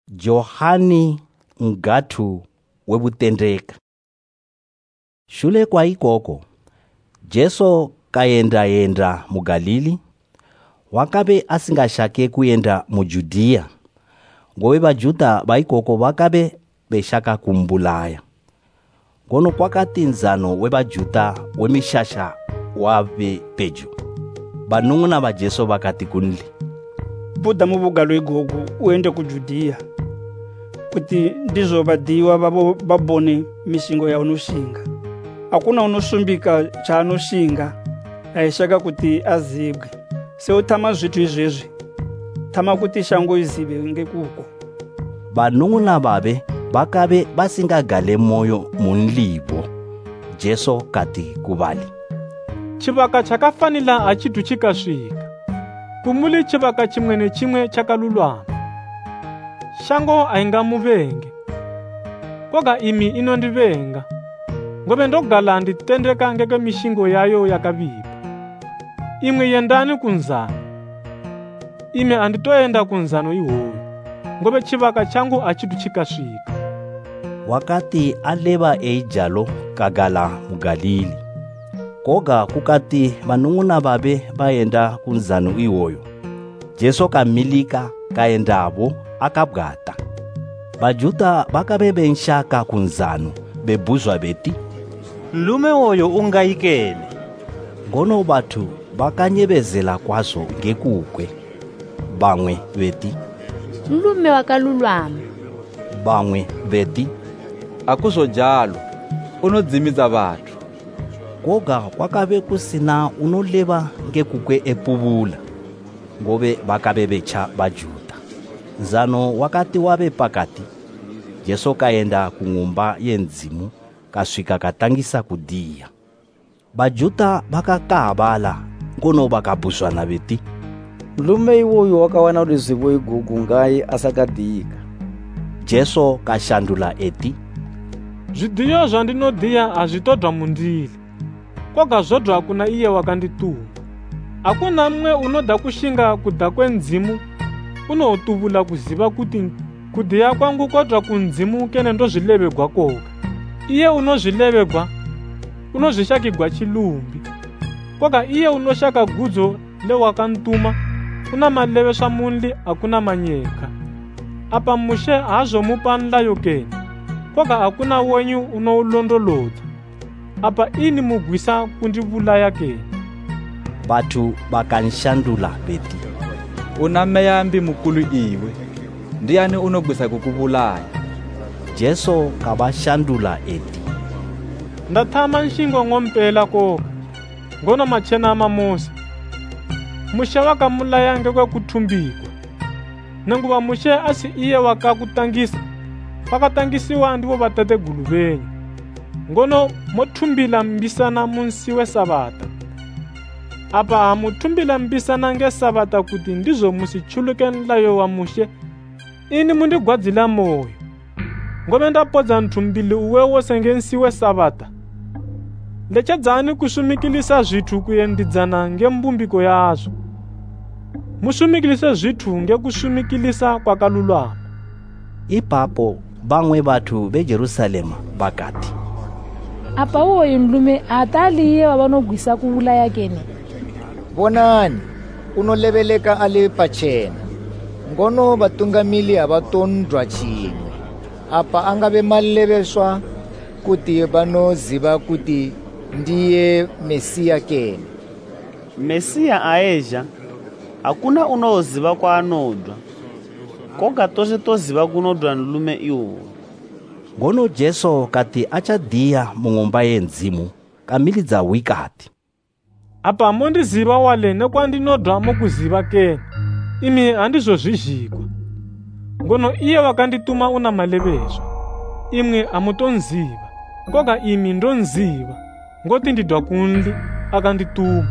Johani Ngatu webutendeka. Shule kwa ikoko, Jesu kaenda mu Galili, wakabe asingashake kuyenda mu Judea. Ngowe bajuda baikoko wakabe beshaka kumbulaya. Ngono kwakati nzano webajuda wemishasha wabe peju. Banunguna ba Jesu bakati kunli, buda mu bugalo igogo uende ku Judea, kuti ndizobadiwa babo babone mishingo ya unushinga. Hakuna unosumbika cha anushinga aishaka kuti azibwe. Se utama zvitu izvezvi, tama kuti shango izibe ngekuko. Banunguna babe bakabe basingagale moyo munlibo. Jesu kati kubali, chivaka chakafanila achitu chikasvika, kumuli chivaka chimwe nechimwe chakalulwama. Shango aingamuvenge, koga imi inondivenga, ngobe ndogala nditendeka ngeke mishingo yayo yakavipa. Imwe yendani kunzano, ime anditoenda kunzano ihoyo, ngobe chivaka changu achitu chikasvika. Wakati aleba eijalo kagala mu Galili. Koga kukati banunguna babe baenda kunzano iwoyo, Jesu kamilika kaendabo akabwata. Bajuda bakabe benshaka kunzano bebuzwa beti, Mlume oyo ungayikene. ngono batu bakanyebezela kwazo ngekukwe. Bamwe beti, Mlume wakalulwama. bamwe beti, Akuzojalo, unodzimiza batu. koga kwakabe kusina unoleba ngekukwe epubula. Ngobe bakabe becha bajuda. Nzano wakati wabe pakati, Jesu kaenda kung'umba yenzimu kaswika katangisa kudiya. Bajuda bakakabala, ngono bakabuzwana beti, Mlume iwoyo wakawana ulizivo igugu ngaye asakadika. Jesu kashandula eti, Zvidiyo zvandinodiya hazvitodwa mundili, koga zvodwa kuna iye wakandituma. Hakuna mumwe unoda kushinga kuda kwenzimu unotuvula kuziva kuti kudiya kwangu kodwa kunzimu kene ndozvilevegwa koga. Iye unozvilevegwa unozvishakigwa chilumbi, koga iye unoshaka gudzo lewakantuma una maleveswa munli hakuna manyeka. Apa mushe haazvomupanlayo kene, koga hakuna wenyu unoulondolodza. Apa ini mugwisa kundivulaya kene. batu bakanshandula beti, Una meyambi mukulu iwe. Ndiani unogwisa kukubulaya. Jesu kabashandula eti, Ndathama nshingo ngompela koga, ngono machena amamosi. Mushe wakamulaya ngekwe kuthumbikwa. Nenguva mushe asi iye wakakutangisa, pakatangisiwa ndivo vatategulu venyu. Ngono mothumbila mbisana munsi wesabata. Apa hamuthumbila mbisana ngesabata kuti ndizo musichuluke nlayo wa mushe, ini mundigwadzila moyo. Ngobe ndapodza nthumbili uwe wose ngensi wesabata. Lechedzani kusumikilisa zvithu kuyendidzana ngembumbiko yazvo. Musumikilise zvithu ngekusumikilisa kwakalulwama. ipapo bamwe batu beJerusalema bakati, Apa uwoyu mlume atali iye wabanogwisa kuwulaya kene. Bonani, unolebeleka ale pachena. Ngono batungamili abatondwa chimwe. Apa angabe malebeswa kuti banoziba kuti ndiye Mesiya kene. Mesiya aeja, hakuna unoziva kwa anodwa, koga tose toziva kunodwa nlume iwo. ngono Jesu kati achadiya mung'umba yenzimu kamilidza wikati, Apa mondiziva wale nekwandinodwa mukuziva kene, imi handizvozvizhikwa. Ngono iye wakandituma una maleveswa, imwe hamutonziva, koga imi ndonziva, ngoti ndidwa kunli akandituma.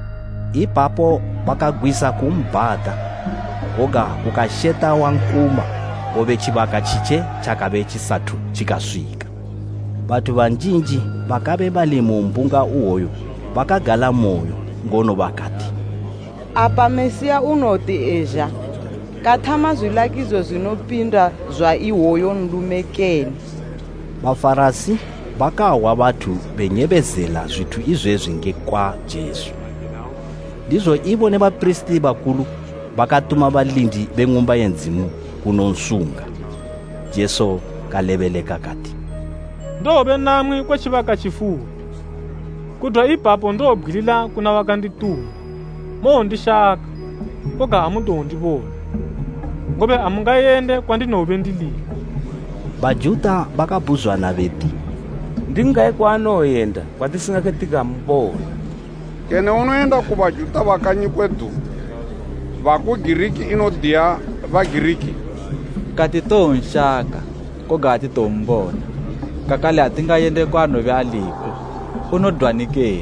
ipapo bakagwisa kumbhata. Koga kukasheta wankuma, ove chivaka chiche chakabe chisathu chikasvika. Batu banjinji bakabe bali mu mbunga uwoyo bakagala moyo, ngono bakati, Apa Mesiya unoti eja, kathama zwilakidzo zvinopinda zva ihoyo nlume keni. Vafarasi vakawa vathu benyebezela zvithu izvezvi ngekwa Jesu. Ndizvo ivo nevapristi vakulu vakatuma valindi veng'umba yenzimu kunonsunga. Jesu kalebeleka kati, ndobe namwe kwechivaka chifuwo kudwa ipapo ndobwilila kuna vakandituma mondishaka koga amundondivona ngobe amungayende kwandinobe ndilipo. Vajuda vakabhuzwana veti, ndingaye kwaanoyenda kwatisingaketika mubona. Kene unoenda kuvajuda vakanyi kwedu, vakugiriki inodiya vagiriki. Kati tonshaka koga atitombona kakale atingayende kwano vyalipo unodwanikeni.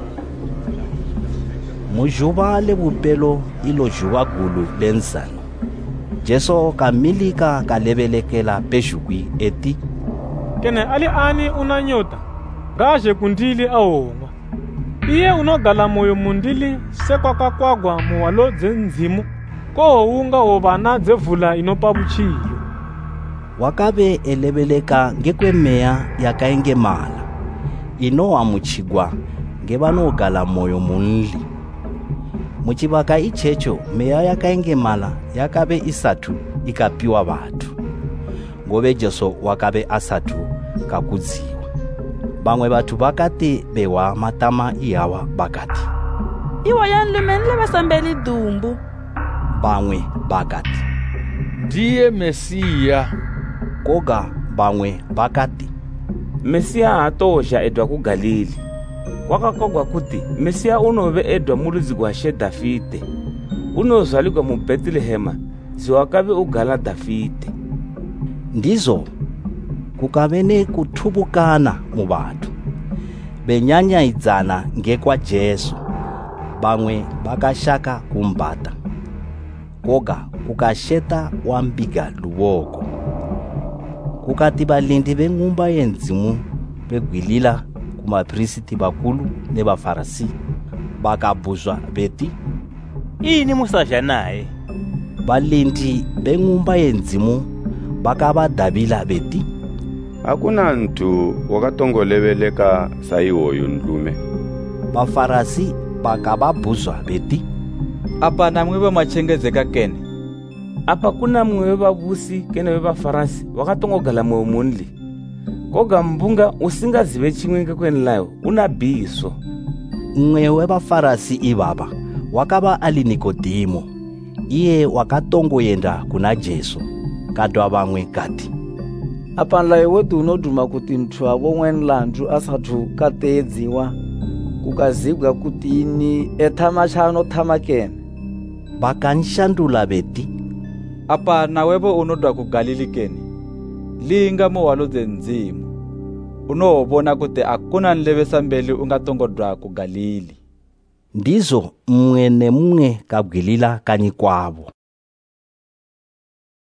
Mujuva levupelo ilo juva gulu lenzano. Jesu kamilika kalebelekela pexukwi eti, kene ali ani unanyota ngaje kundili aomwa iye unogala moyo mundili sekwakakwagwa muwalo dzenzimu kohunga ovana dzevula inopa vuchiyo. Wakabe elebeleka ngekwemeya yakaengemala inowa muchigwa ngevanogala moyo munli. Muchivaka ichecho meya yakaengemala yakabe isatu ikapiwa vathu. Ngove Jesu wakabe asatu kakudziwa. Bamwe vathu vakati bewa matama iyawa bakati, iwo yanlume nlevasambeli dumbu. Bamwe bakati, ndiye Mesiya. Koga bamwe bakati, Mesiya haatosha edwa ku Galili. Kwakakogwa kuti Mesiya unove edwa muludzi gwa she Dafide. Unozwaligwa mu Betlehema ziwakabe ugala Dafide. Ndizo kukavene kuthubukana mu vathu benyanyaidzana ngekwa Jesu. Bamwe bakashaka kumbata koga kukasheta wambiga luwoko. Kukati valindi veng'umba yenzimu begwilila kumapristi bakulu nevafarasi bakabhuzwa beti, ini musaja naye? Valindi veng'umba yenzimu bakavadavila beti, hakuna ntu wakatongolebeleka saiwoyo nlume. Vafarasi bakababhuzwa beti, apa namwe vamachengezeka kene? Apa kuna mwe vavusi kene vevafarasi wakatongogala moyo munli koga mbunga usingazive chimwe ngekwenlayo unabhiso. Mwe wevafarasi ivava wakava ali Nikodimo, iye wakatongoyenda kuna Jesu. Kadwa vamwe kati, apa nlayo wetu unoduma kuti nthu avomwe nlandu asathu kateedziwa kukazibwa kuti ini ethama chano thama kene. Vakanshandula beti, apa nawevo unodwa ku Galili kene? Linga muwalo dzenzimu unovona kuti akuna nlevesambeli ungatongodwa ku Galili. Ndizo mwe nemwe kabwilila kanyi kwavo.